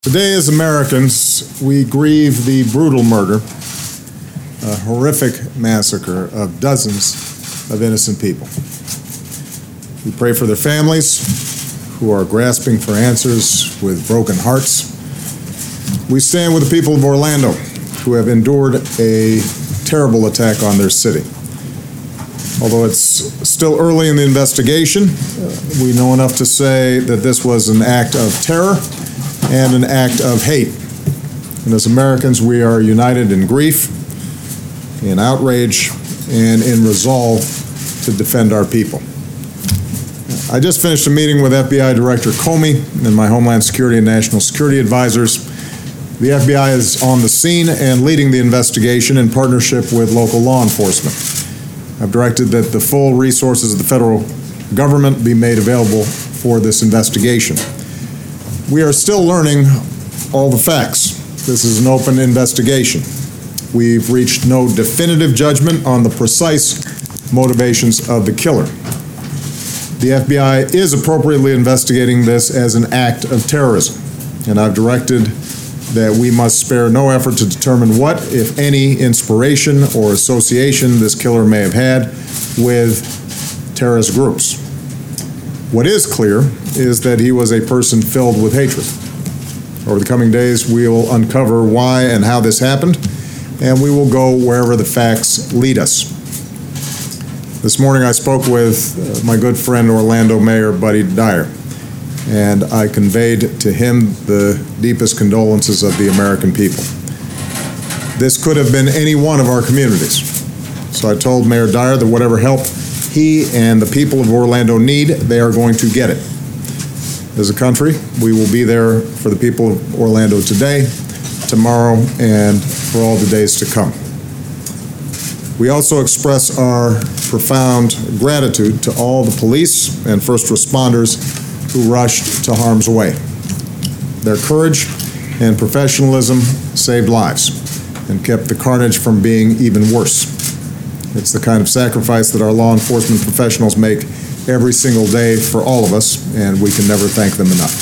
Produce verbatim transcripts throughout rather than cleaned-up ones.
Today, as Americans, we grieve the brutal murder, a horrific massacre of dozens of innocent people. We pray for their families who are grasping for answers with broken hearts. We stand with the people of Orlando who have endured a terrible attack on their city. Although it's still early in the investigation, we know enough to say that this was an act of terror and an act of hate. And as Americans, we are united in grief, in outrage, and in resolve to defend our people. I just finished a meeting with F B I Director Comey and my Homeland Security and National Security advisors. The F B I is on the scene and leading the investigation in partnership with local law enforcement. I've directed that the full resources of the federal government be made available for this investigation. We are still learning all the facts. This is an open investigation. We've reached no definitive judgment on the precise motivations of the killer. The F B I is appropriately investigating this as an act of terrorism, and I've directed that we must spare no effort to determine what, if any, inspiration or association this killer may have had with terrorist groups. What is clear is that he was a person filled with hatred. Over the coming days, we will uncover why and how this happened, and we will go wherever the facts lead us. This morning I spoke with my good friend Orlando Mayor Buddy Dyer, and I conveyed to him the deepest condolences of the American people. This could have been any one of our communities. So I told Mayor Dyer that whatever help he and the people of Orlando need, they are going to get it. As a country, we will be there for the people of Orlando today, tomorrow, and for all the days to come. We also express our profound gratitude to all the police and first responders who rushed to harm's way. Their courage and professionalism saved lives and kept the carnage from being even worse. It's the kind of sacrifice that our law enforcement professionals make every single day for all of us, and we can never thank them enough.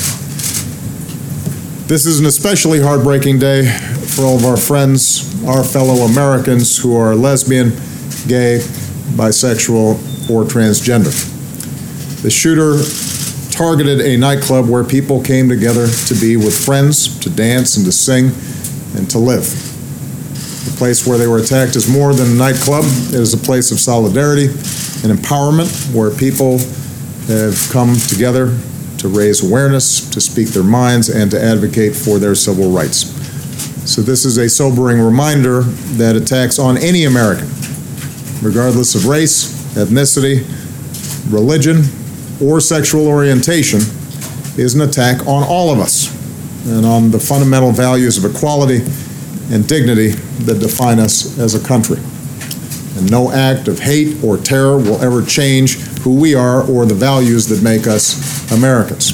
This is an especially heartbreaking day for all of our friends, our fellow Americans who are lesbian, gay, bisexual, or transgender. The shooter targeted a nightclub where people came together to be with friends, to dance and to sing, and to live. The place where they were attacked is more than a nightclub. It is a place of solidarity and empowerment where people have come together to raise awareness, to speak their minds, and to advocate for their civil rights. So this is a sobering reminder that attacks on any American, regardless of race, ethnicity, religion, or sexual orientation, is an attack on all of us and on the fundamental values of equality and dignity that define us as a country. And no act of hate or terror will ever change who we are or the values that make us Americans.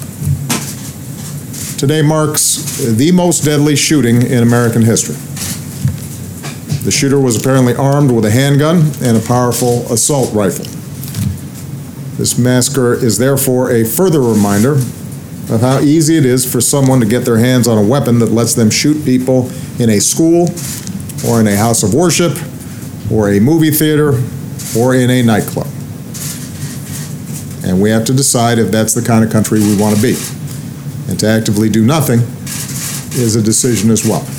Today marks the most deadly shooting in American history. The shooter was apparently armed with a handgun and a powerful assault rifle. This massacre is therefore a further reminder of how easy it is for someone to get their hands on a weapon that lets them shoot people in a school, or in a house of worship, or a movie theater, or in a nightclub. And we have to decide if that's the kind of country we want to be. And to actively do nothing is a decision as well.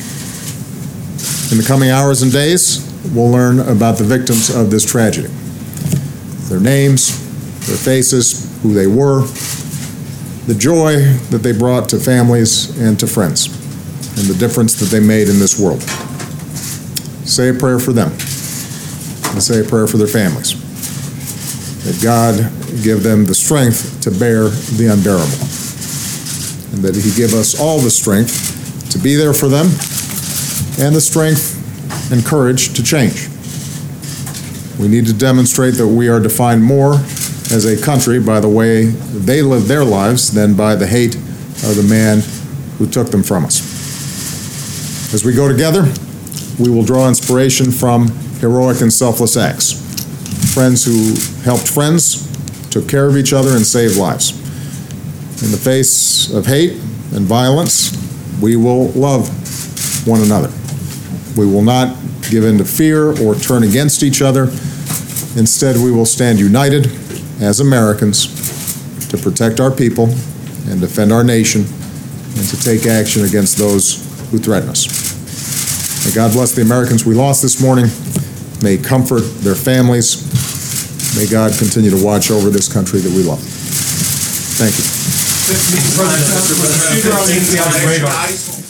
In the coming hours and days, we'll learn about the victims of this tragedy. Their names, their faces, who they were, the joy that they brought to families and to friends, and the difference that they made in this world. Say a prayer for them, and say a prayer for their families. That God give them the strength to bear the unbearable, and that He give us all the strength to be there for them, and the strength and courage to change. We need to demonstrate that we are defined more as a country by the way they live their lives than by the hate of the man who took them from us. As we go together, we will draw inspiration from heroic and selfless acts. Friends who helped friends, took care of each other, and saved lives. In the face of hate, and violence, we will love one another. We will not give in to fear or turn against each other. Instead, we will stand united as Americans to protect our people and defend our nation and to take action against those who threaten us. May God bless the Americans we lost this morning. May He comfort their families. May God continue to watch over this country that we love. Thank you. Mister President,